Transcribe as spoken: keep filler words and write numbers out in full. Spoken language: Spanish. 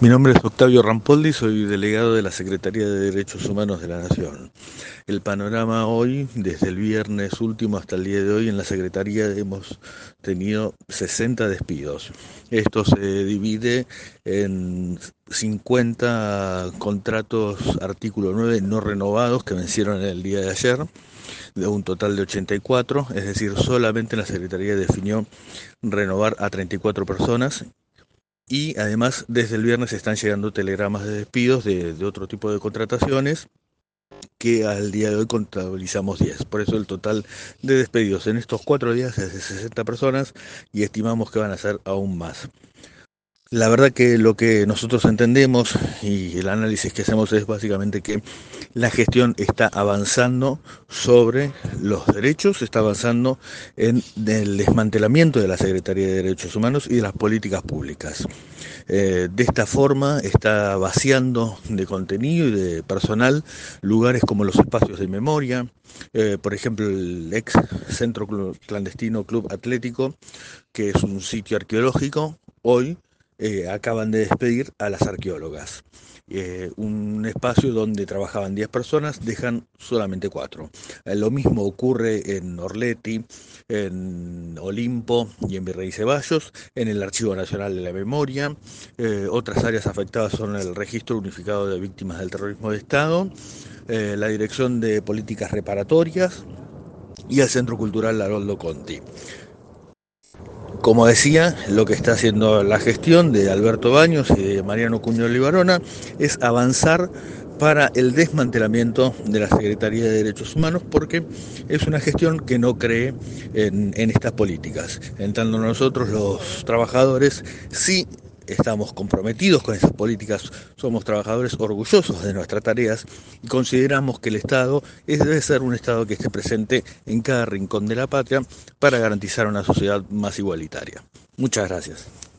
Mi nombre es Octavio Rampoldi, soy delegado de la Secretaría de Derechos Humanos de la Nación. El panorama hoy, desde el viernes último hasta el día de hoy, en la Secretaría hemos tenido sesenta despidos. Esto se divide en cincuenta contratos artículo nueve no renovados que vencieron el día de ayer, de un total de ochenta y cuatro, es decir, solamente la Secretaría definió renovar a treinta y cuatro personas. Y además, desde el viernes están llegando telegramas de despidos de, de otro tipo de contrataciones que al día de hoy contabilizamos diez. Por eso el total de despedidos en estos cuatro días es de sesenta personas y estimamos que van a ser aún más. La verdad que lo que nosotros entendemos y el análisis que hacemos es básicamente que la gestión está avanzando sobre los derechos, está avanzando en el desmantelamiento de la Secretaría de Derechos Humanos y de las políticas públicas. Eh, de esta forma está vaciando de contenido y de personal lugares como los espacios de memoria, eh, por ejemplo el ex Centro Clandestino Club Atlético, que es un sitio arqueológico. Hoy eh, acaban de despedir a las arqueólogas. Eh, un espacio donde trabajaban diez personas, dejan solamente cuatro. Eh, lo mismo ocurre en Orleti, en Olimpo y en Virrey Ceballos, en el Archivo Nacional de la Memoria. Eh, otras áreas afectadas son el Registro Unificado de Víctimas del Terrorismo de Estado, eh, la Dirección de Políticas Reparatorias y el Centro Cultural Haroldo Conti. Como decía, lo que está haciendo la gestión de Alberto Baños y de Mariano Cuño Libarona es avanzar para el desmantelamiento de la Secretaría de Derechos Humanos, porque es una gestión que no cree en, en estas políticas. En tanto nosotros los trabajadores sí estamos comprometidos con esas políticas, somos trabajadores orgullosos de nuestras tareas y consideramos que el Estado es, debe ser un Estado que esté presente en cada rincón de la patria para garantizar una sociedad más igualitaria. Muchas gracias.